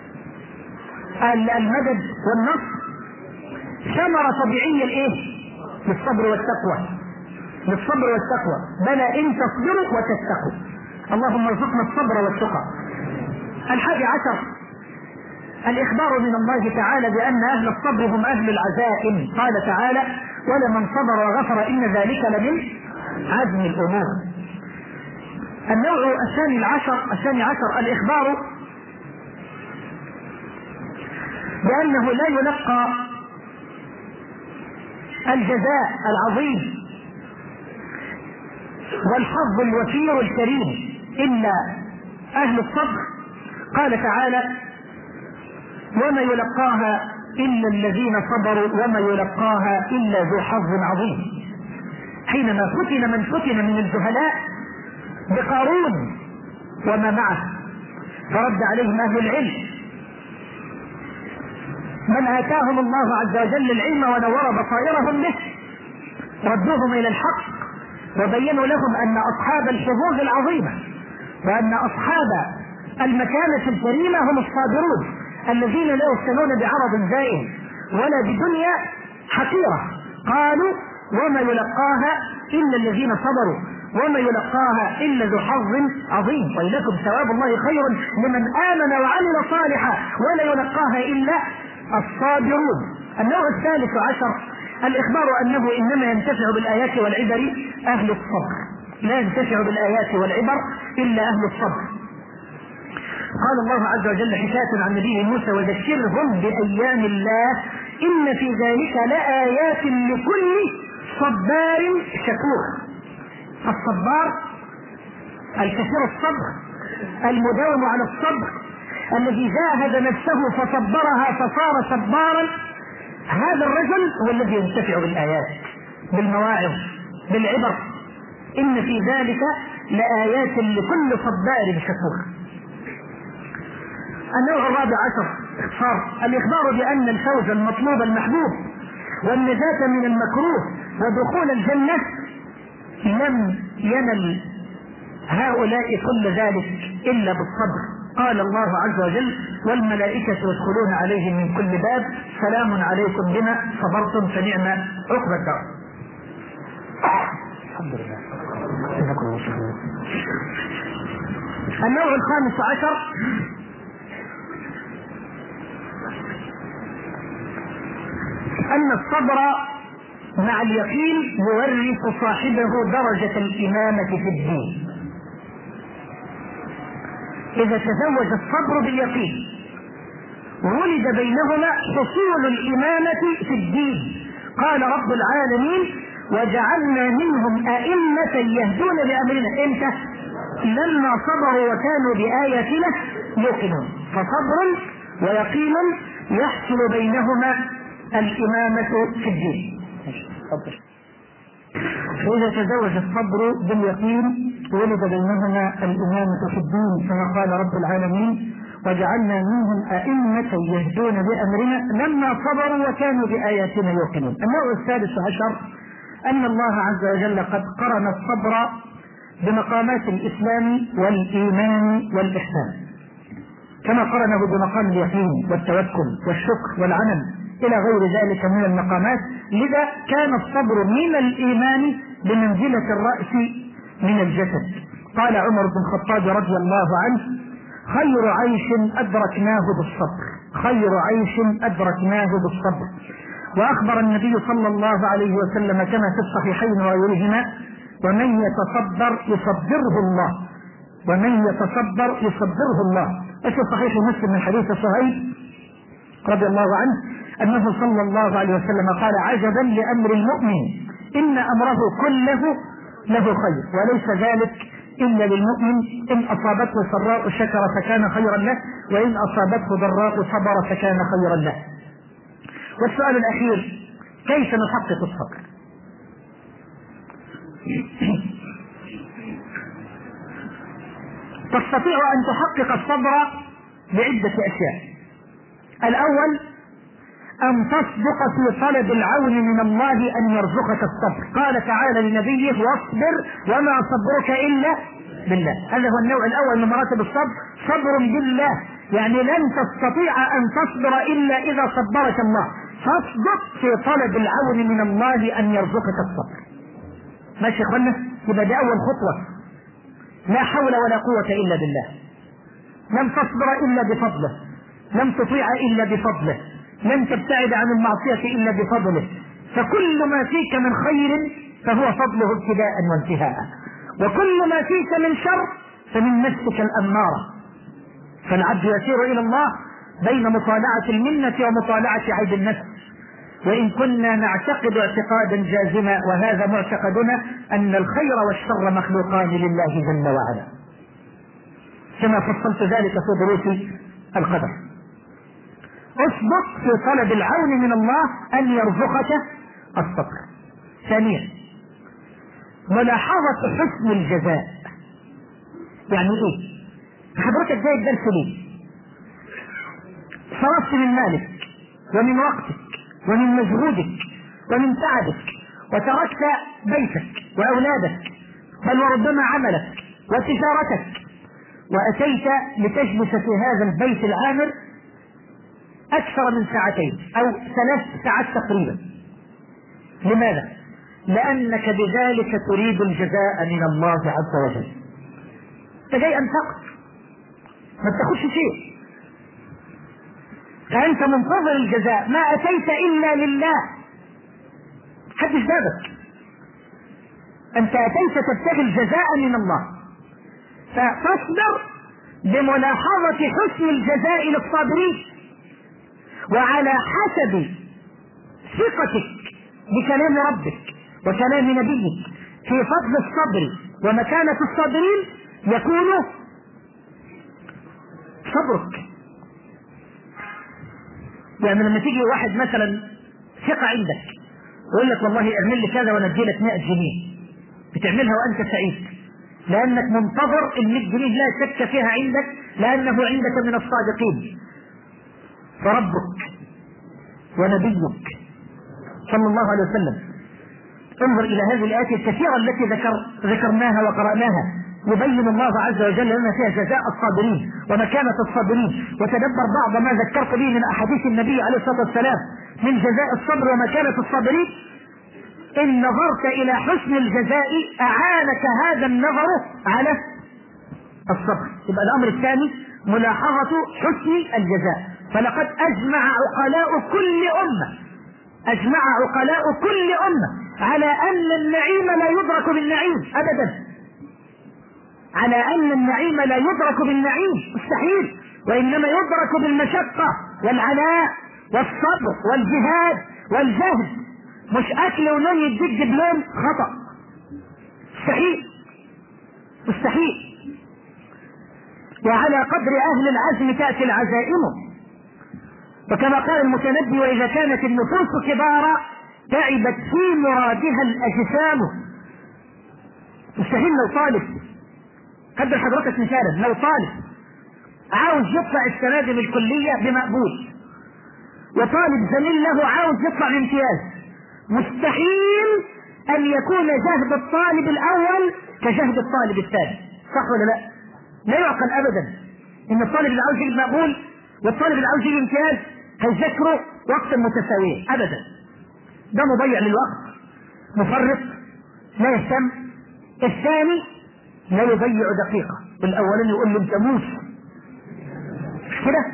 A: المدد والنصر ثمرة طبيعية لإيه؟ للصبر والتقوى، للصبر والتقوى. بلى إن تصبروا وتتقوا. اللهم ارزقنا الصبر والتقى. 11 الإخبار من الله تعالى بأن أهل الصبر هم أهل العزائم. قال تعالى: ولمن صبر وغفر إن ذلك لمن عزم الأمور. النوع الثاني عشر الإخبار بأنه لا يلقى الجزاء العظيم والحظ الوفير الكريم إلا أهل الصبر. قال تعالى: وما يلقاها إلا الذين صبروا وما يلقاها إلا ذو حظ عظيم. حينما فتن من فتن من الجهلاء بقارون وما معه فرد عليهم أهل العلم، من آتاهم الله عز وجل العلم ونور بصائرهم به ردوهم إلى الحق وبينوا لهم أن أصحاب الحظوظ العظيمة وأن أصحاب المكانة الكريمة هم الصابرون الذين لا يفتنون بعرض زائل ولا بدنيا حقيرة. قالوا: وما يلقاها إلا الذين صبروا وما يلقاها إلا ذو حظ عظيم، ولكم ثواب الله خير لمن آمن وعمل صالحا ولا يلقاها إلا الصابرون. النوع 13 الإخبار أنه إنما ينتفع بالآيات والعبر أهل الصبر، لا ينتفع بالآيات والعبر إلا أهل الصبر. قال الله عز وجل حكاية عن نبي موسى: وذكرهم بأيام الله إن في ذلك لآيات لكل صبار شكور. الصبار الكثير الصبر المداوم على الصبر الذي جاهد نفسه فصبرها فصار صبارا، هذا الرجل هو الذي ينتفع بالآيات بالمواعظ بالعبر. إن في ذلك لآيات لكل صبار شكور. النوع 14 الإخبار بأن الفوز المطلوب المحبوب والنجاة من المكروه ودخول الجنة لم ينل هؤلاء كل ذلك إلا بالصبر. قال الله عز وجل: والملائكة يدخلون عليهم من كل باب سلام عليكم بما صبرتم فنعم عقبى الدار. الحمد لله. النوع 15 أن الصبر مع اليقين يورث صاحبه درجة الإمامة في الدين. إذا تزوج الصبر باليقين ولد بينهما حصول الإمامة في الدين. قال رب العالمين: وجعلنا منهم أئمة يهدون بأمرنا. إمتى؟ لما صبروا وكانوا بآياتنا يوقنون. فصبر ويقين يحصل بينهما الإمامة في الدين. فإذا تزوج الصبر باليقين ولد بينهما الإمامة في الدين، كما قال رب العالمين: وجعلنا منهم أئمة يهدون بأمرنا لما صبروا وكانوا بآياتنا يوقنون. النوع 16 أن الله عز وجل قد قرن الصبر بمقامات الإسلام والإيمان والإحسان، كما قرنه بمقام اليقين والتوكل والشكر والعمل إلى غير ذلك من المقامات. لذا كان الصبر من الإيمان بمنزلة الرأس من الجسد. قال عمر بن الخطاب رضي الله عنه: خير عيش أدركناه بالصبر، خير عيش أدركناه بالصبر. وأخبر النبي صلى الله عليه وسلم كما في الصحيحين وغيرهما: ومن يتصبر يصبره الله، ومن يتصبر يصبره الله. وفي صحيح مسلم من حديث صهيب رضي الله عنه أنه صلى الله عليه وسلم قال: عجبا لأمر المؤمن إن أمره كله له خير وليس ذلك إلا للمؤمن إن أصابته سراء شكر فكان خيرا له، وإن أصابته ضراء صبر فكان خيرا له. والسؤال الأخير: كيف نحقق الصبر؟ تستطيع أن تحقق الصبر بعدة أشياء. الأول: أن تصدق في طلب العون من الله أن يرزقك الصبر. قال تعالى لنبيه: واصبر وما صبرك إلا بالله. هذا هو النوع الأول من مراتب الصبر، صبر بالله، يعني لن تستطيع أن تصبر إلا إذا صبرك الله. فاصدق في طلب العون من الله أن يرزقك الصبر. ماشي يا اخوانا؟ يبقى دي أول خطوة. لا حول ولا قوة إلا بالله. لن تصبر إلا بفضله، لن تطيع إلا بفضله، لن تبتعد عن المعصية إلا بفضله. فكل ما فيك من خير فهو فضله ابتداء وانتهاء، وكل ما فيك من شر فمن نفسك الأمارة. فالعبد يسير إلى الله بين مطالعة المنة ومطالعة عيب النفس. وإن كنا نعتقد اعتقادا جازما، وهذا معتقدنا، أن الخير والشر مخلوقان لله جل وعلا، كما فصلت ذلك في دروس القدر. اصدق في طلب العون من الله أن يرزقك الصبر. ثانيا: ملاحظة حسن الجزاء. يعني ايه؟ حضرتك جاي الدرس ليه؟ صرفت من مالك ومن وقتك ومن مجهودك ومن تعبك، وتركت بيتك وأولادك بل وربما عملك وتجارتك، وأتيت لتجلس في هذا البيت العامر أكثر من ساعتين أو 3 ساعات تقريبا. لماذا؟ لأنك بذلك تريد الجزاء من الله عز وجل. أنت جاي أنفقت، ما تاخدش شيء، فأنت منتظر الجزاء، ما أتيت إلا لله، حدش جابك، أنت أتيت تبتغي الجزاء من الله. فتصبر بملاحظة حسن الجزاء للصابرين، وعلى حسب ثقتك بكلام ربك وكلام نبيك في فضل الصبر ومكانة الصابرين يكون صبرك. يعني لما تيجي واحد مثلا ثقة عندك ويقول لك والله اعمل لي كذا وانا ادي لك 100 جنيه، بتعملها وانت سعيد لانك منتظر ال 100 جنيه لا شك فيها عندك، لانه عندك من الصادقين. فربك ونبيك صلى الله عليه وسلم، انظر الى هذه الايات الكثيرة التي ذكرناها وقرأناها، يبين الله عز وجل لنا فيها جزاء الصابرين ومكانة الصابرين. وتدبر بعض ما ذكرت به من احاديث النبي عليه الصلاة والسلام من جزاء الصبر ومكانة الصابرين. ان نظرت الى حسن الجزاء اعانك هذا النظر على الصبر. يبقى الامر الثاني ملاحظة حسن الجزاء. فلقد اجمع عقلاء كل امة على ان النعيم لا يدرك بالنعيم ابدا، على ان النعيم لا يدرك بالنعيم، مستحيل، وانما يدرك بالمشقة والعناء والصبر والجهاد والجهد. مش اكل ونوم يديك دبلوم، خطأ، مستحيل. وعلى قدر اهل العزم تأتي العزائم، وكما قال المتنبي: واذا كانت النفوس كبارا تعبت في مرادها الاجسام. مستحيل. لو طالب، قدر حضرتك مثالا، لو طالب عاوز يطلع السنة دي من الكلية بمقبول، وطالب زميل له عاوز يطلع بامتياز، مستحيل ان يكون جهد الطالب الاول كجهد الطالب الثاني، صح ولا لا؟ لا يعقل ابدا ان الطالب اللي عاوز يجيب مقبول والطالب اللي عاوز يجيب امتياز هيذاكروا وقتا متساويين ابدا. ده مضيع للوقت، مفرط، لا يهتم. الثاني لا يضيع دقيقة، الاولاني يقول له انت موس كده.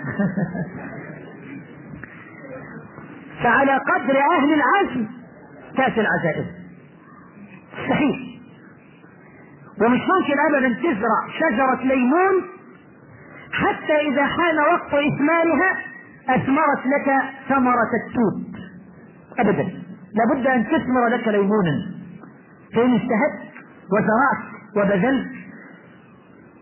A: فعلى قدر اهل العزم تأتي العزائم، صحيح. ومش ممكن ابدا تزرع شجرة ليمون حتى اذا حان وقت اثمارها اثمرت لك ثمرة التوت ابدا، لابد ان تثمر لك ليمونا. فان اجتهدت وزرعت وبذلت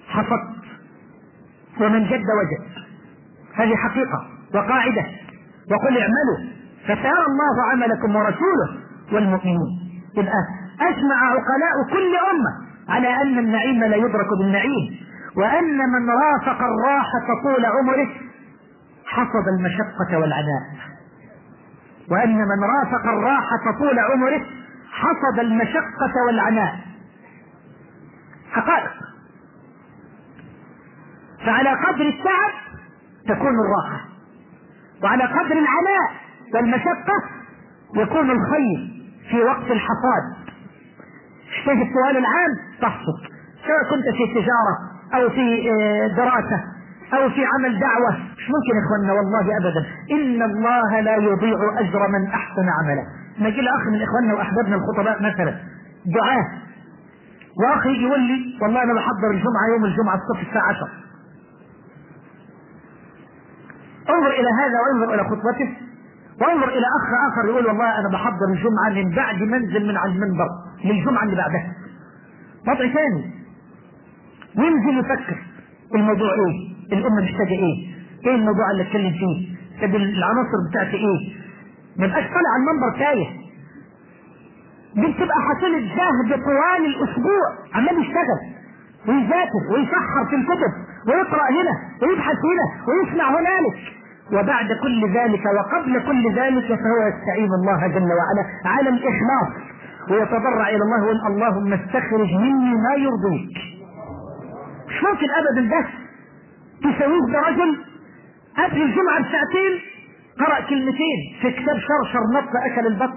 A: حصدت، ومن جد وجد. هذه حقيقة وقاعدة. وقل اعملوا فسيرى الله عملكم ورسوله والمؤمنون. يبقى أجمع عقلاء كل أمة على أن النعيم لا يدرك بالنعيم، وأن من رافق الراحة طول عمره حصد المشقة والعناء، وأن من رافق الراحة طول عمره حصد المشقة والعناء. حقائق. فعلى قدر التعب تكون الراحة، وعلى قدر العناء والمشقة يكون الخير في وقت الحصاد. اشتهي السؤال العام تحصد، سواء كنت في تجارة أو في دراسة أو في عمل دعوة. مش ممكن إخواننا والله أبدا، إن الله لا يضيع أجر من أحسن عملا. نجي لأخ من إخواننا وأحبابنا الخطباء مثلا دعاة، وأخي يجي يقول لي والله أنا بحضر الجمعة يوم الجمعة الصبح الساعة 10. انظر إلى هذا وانظر إلى خطبته، وانظر إلى أخ آخر يقول والله أنا بحضر الجمعة من بعد منزل من على المنبر للجمعة اللي بعدها. وضع ثاني، ينزل يفكر الموضوع إيه؟ الأمة محتاجة إيه الموضوع اللي اتكلم فيه؟ طب العناصر بتاعتي إيه؟ ما يبقاش طالع على المنبر تايه. دي بتبقى حصيلة جهد طوال الأسبوع، عمال يشتغل ويذاكر ويسحر في الكتب ويقرأ هنا ويبحث هنا ويسمع هنالك، وبعد كل ذلك وقبل كل ذلك فهو يستعين الله جل وعلا على الإخلاص، ويتضرع إلى الله ويقول اللهم استخرج مني ما يرضيك. مش ممكن أبدا ده تسويه برجل قبل الجمعة بساعتين قرأ كلمتين في كتاب شرشر نط أكل البط.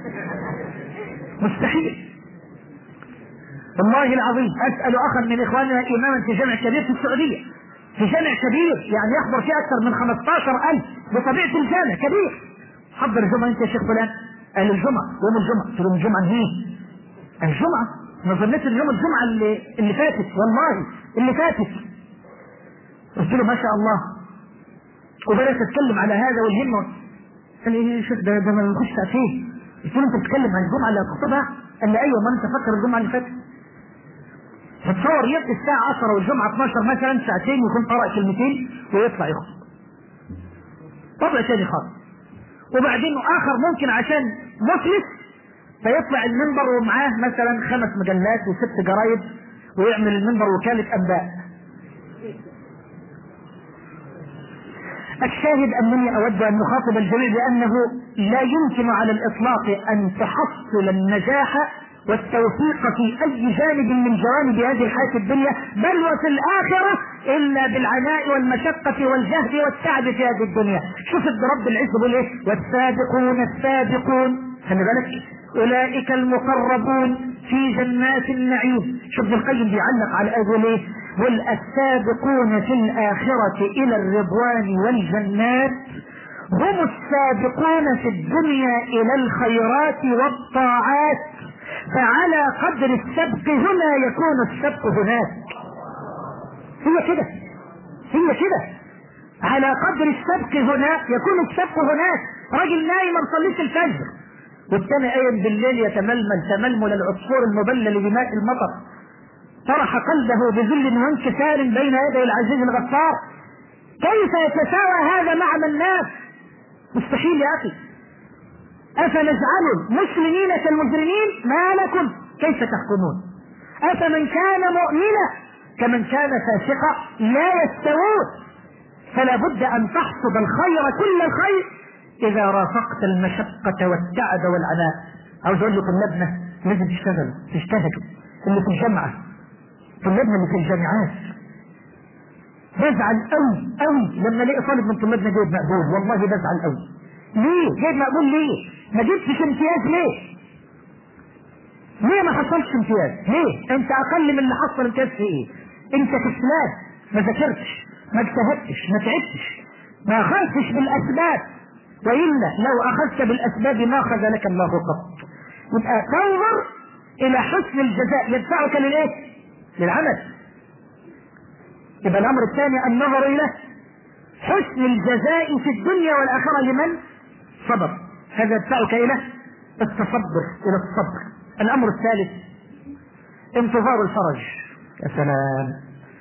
A: مستحيل والله العظيم. أسأل أخا من إخواننا إماما في جامع كبير في السعودية، في جامع كبير يعني يحضر فيه أكثر من 15,000 بطبيعة الجامع كبير. حضر الجمعة أنت يا شيخ فلان؟ قال الجمعة يوم الجمعة. قلت له الجمعة مين؟ الجمعة. أنا ظنيت اليوم الجمعة اللي فاتت، والله اللي فاتت. قلت له ما شاء الله، وبدأت أتكلم على هذا والهمة. قال لي شوف ده ما نخش فيه. قلت له أنت بتتكلم عن الجمعة اللي هتخطبها؟ قال لي أيوة، ما أنت فكر الجمعة اللي فاتت. فتصور يبقى الساعة 10 والجمعة 12 مثلا ساعتين يكون قرأ كلمتين ويطلع يخطب. طبع ثاني خالص. وبعدين آخر ممكن عشان مفلس فيطلع المنبر ومعاه مثلا 5 مجلات و6 جرايد ويعمل المنبر وكالة أنباء. الشاهد أنني أود أن نخاطب الجميع بأنه لا يمكن على الإطلاق أن تحصل النجاح والتوفيق في أي جانب من جوانب هذه الحياة الدنيا بل وفي الآخرة إلا بالعناء والمشقة والجهد والتعب في هذه الدنيا. شوف رب العزة بيقول إيه؟ والسابقون السابقون، خلي بالك، أولئك المقربون في جنات النعيم. شوف ابن القيم بيعلق على يقول إيه؟ والسابقون في الآخرة إلى الرضوان والجنات هم السابقون في الدنيا إلى الخيرات والطاعات، فعلى قدر السبق هنا يكون السبق هناك. هي كده، هي كده، على قدر السبق هنا يكون السبق هناك. راجل نايم ما صليش الفجر والثاني قايم بالليل يتململ تململ العصفور المبلل بماء المطر، طرح قلبه بذل وانكسار بين يدي العزيز الغفار. كيف يتساوى هذا مع من الناس؟ مستحيل يا أخي. أفنجعل المسلمين كالمجرمين؟ ما لكم كيف تحكمون؟ أفمن كان مؤمنا كمن كان فاسقا لا يستوون. فلا بد أن تحصد الخير كل الخير إذا رافقت المشقة والتعب والعناء. عاوز أقول لكم طلابنا لازم تجتهدوا اللي في الجامعة، طلابنا اللي في الجامعات. بزعل قوي لما الاقي طالب من طلابنا جايب مقبول، والله بزعل قوي. ليه جايب مقبول؟ ليه ما جبتش امتياز؟ ليه ما حصلش امتياز؟ ليه انت اقل من اللي حصل امتياز في ايه؟ انت كسلان، ما ذاكرتش، ما اجتهدتش، ما تعبتش، ما اخذتش بالاسباب، والا لو اخذت بالاسباب ما اخذ لك الله قط. يبقى تنظر الى حسن الجزاء يدفعك للايه؟ للعمل. يبقى الامر الثاني النظر الى حسن الجزاء في الدنيا والاخره لمن صبر، هذا يدفعك الى التصبر، الى الصبر. الامر الثالث انتظار الفرج. يا سلام،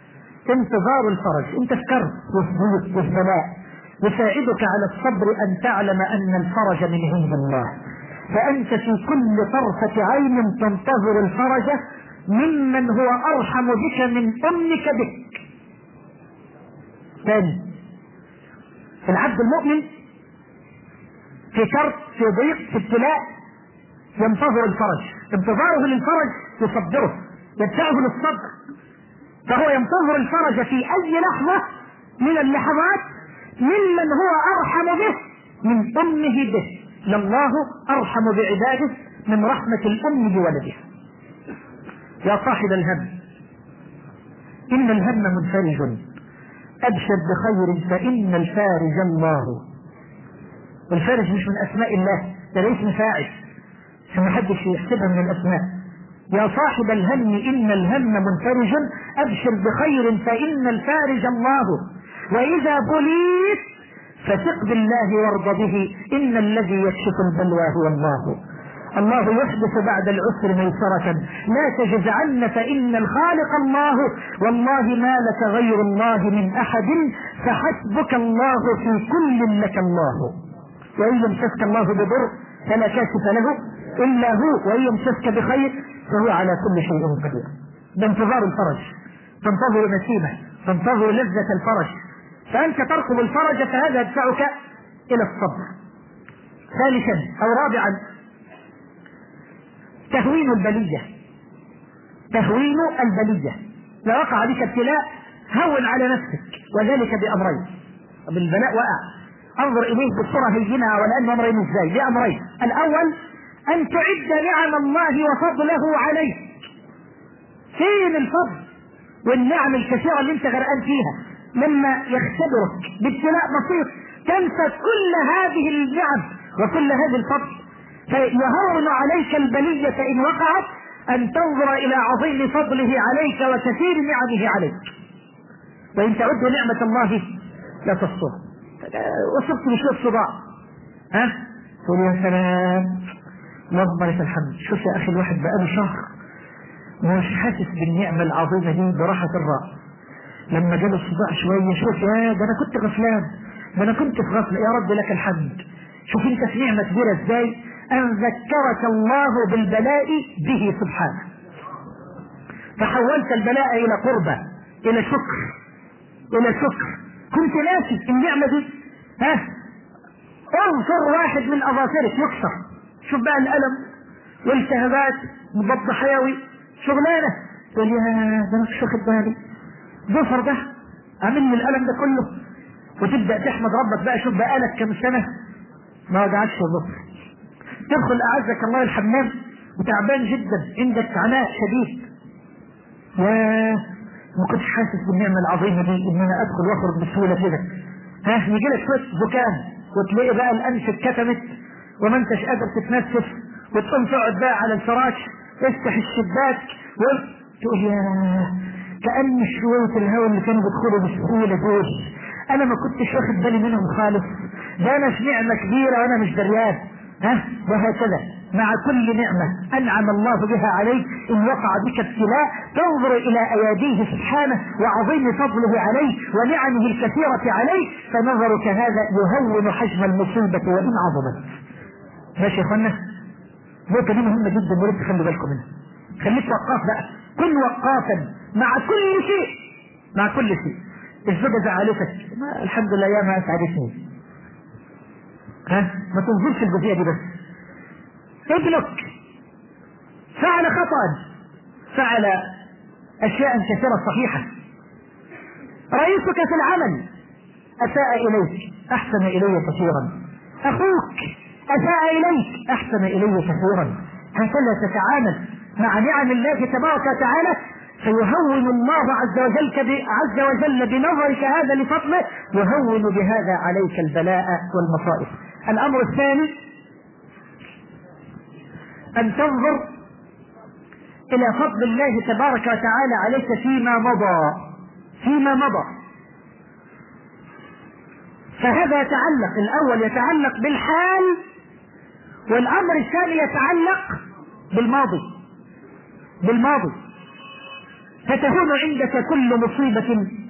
A: انتظار الفرج. انت فكرت وفي بلاء، يساعدك على الصبر أن تعلم أن الفرج من عند الله، فأنت في كل طرفة عين تنتظر الفرج ممن هو أرحم بك من أمك بك. ثاني، العبد المؤمن في كرب، في ضيق، في ابتلاء ينتظر الفرج. انتظاره للفرج يصبره، يدفعه للصبر، فهو ينتظر الفرج في أي لحظة من اللحظات ممن هو أرحم به من أمه به. لله أرحم بعباده من رحمة الأم بولدها. يا صاحب الهم، إن الهم منفرج، أبشر بخير فإن الفارج الله. والفارج مش من أسماء الله، ده اسم فاعل عشان ما حدش يحسبها من الأسماء. يا صاحب الهم إن الهم منفرج، أبشر بخير فإن الفارج الله. وإذا بليت فثق بالله وارض به، إن الذي يكشف البلوى هو الله. الله يحدث بعد العسر ميسرة، لا تجزعن فإن الخالق الله. والله ما لك غير الله من أحد، فحسبك الله في كل لك الله. وإن يمسسك الله بضر فلا كاشف له إلا هو، وإن يمسسك بخير فهو على كل شيء قدير. بانتظار الفرج، تنتظر نسيمه، تنتظر لذة الفرج، فأنت ترقب الفرج، فهذا يدفعك إلى الصبر. ثالثا أو رابعا، تهوين البلية. تهوين البلية، لو وقع بك ابتلاء هون على نفسك، وذلك بأمرين. بالبلاء وقع، انظر إليه بصورة هينة، ولأن أمرين ازاي؟ بأمرين. الأول أن تعد نعم الله وفضله عليك. فين الفضل والنعم الكثيرة اللي انت غرقان فيها؟ لما يختبرك بابتلاء بسيط تنسى كل هذه النعم وكل هذه الفضل، فيهون عليك البلية إن وقعت أن تنظر إلى عظيم فضله عليك وكثير نعمه عليك. وإن تعدوا نعمة الله لا تحصوها. وصلت لشوف صداع، تقول يا سلام اللهم لك الحمد. شوف يا أخي، الواحد بقاله شهر ومش حاسس بالنعمة العظيمة دي براحة الرأس. لما جاله الصداع شوية، شوف يا ده أنا كنت غفلان، ده أنا كنت في غفلة، يا رب لك الحمد. شوف انت في نعمة كبيرة ازاي، ان ذكرك الله بالبلاء به سبحانه، فحولت البلاء الى قربة، الى شكر، الى شكر. كنت ناسي النعمة دي. انظر واحد من اظافرك يكسر، شوف بقى الالم والالتهابات، مضاد حيوي، شغلانة، تقول يا ده مش واخد بالي، ظفر ده عامل لي الالم ده كله، وتبدأ تحمد ربك بقى. شوف بقى لك كم سنة ما وجعتش الظفر، تدخل اعزك الله الحمام وتعبان جدا، عندك عناء شديد، ما كنتش حاسس بالنعمة العظيمة دي ان انا ادخل واخرج بسهولة كده. يجي لك شوية زكام، وتلاقي بقى الانف اتكتمت وما انتش قادر تتنفس، وتقوم تقعد بقى على الفراش، افتح الشباك وتقول يا كأن شوية الهواء اللي كانوا بيدخلوا بسهولة دول انا ما كنتش واخد بالي منهم خالص، ده انا في نعمة كبيرة وانا مش دريان. وهكذا مع كل نعمة انعم الله بها عليك، ان وقع بك ابتلاء تنظر الى اياديه سبحانه وعظيم فضله عليك ونعمه الكثيرة عليك، فنظرك هذا يهون حجم المصيبة وان عظمت. ماشي يا اخوانا؟ النقطة دي مهمة جدا، ولازم تخلوا بالكم منها. خليك وقاف بقى، كن وقافا مع كل شيء، مع كل شيء. الزوجة زعلتك، الحمد لله يا ما اسعدتني، ما تنظرش الجزئية دي بس. ابنك فعل خطأ، فعل اشياء كثيرة صحيحة، رئيسك في العمل اساء اليك احسن الي كثيرا، اخوك اساء اليك احسن الي كثيرا. هكذا تتعامل مع نعم الله تبارك وتعالى، فيهون الله عز وجل بنظرك هذا لفضله، يهون بهذا عليك البلاء والمصائب. الامر الثاني ان تنظر الى فضل الله تبارك وتعالى عليك فيما مضى. فهذا يتعلق، الاول يتعلق بالحال، والامر الثاني يتعلق بالماضي. فتهون عندك كل مصيبة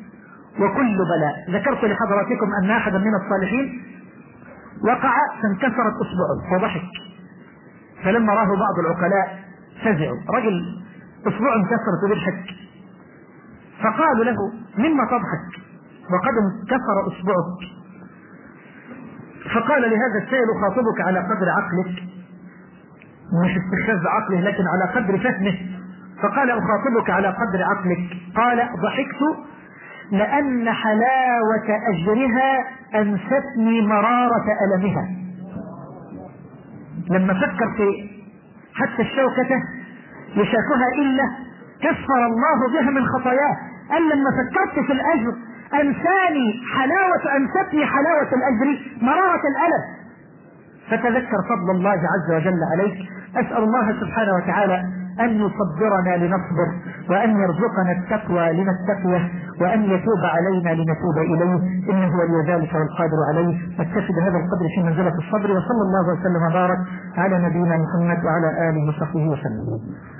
A: وكل بلاء. ذكرت لحضراتكم أن أحدا من الصالحين وقع فانكسرت أصبعه فضحك، فلما راه بعض العقلاء فزعوا، رجل أصبعه انكسرت ويضحك، فقالوا له مما تضحك وقد انكسر أصبعك؟ فقال لهذا السائل أخاطبك على قدر عقلك، مش استخفاف عقله لكن على قدر فهمه. فقال أخاطبك على قدر عقلك. قال ضحكت لأن حلاوة أجرها أنستني مرارة ألمها. لما فكر في حتى الشوكة يشاكها إلا كفر الله بها من خطاياه. قال لما فكرت في الأجر أنستني حلاوة الأجر مرارة الألم. فتذكر فضل الله عز وجل عليك. أسأل الله سبحانه وتعالى أن يصبرنا لنصبر، وأن يرزقنا التقوى لنتقيه، وأن يتوب علينا لنتوب إليه، إنه ولي ذلك والقادر عليه. نكتفي بهذا القدر في منزلة الصبر، وصلى الله وسلم وبارك على نبينا محمد وعلى آله وصحبه وسلم.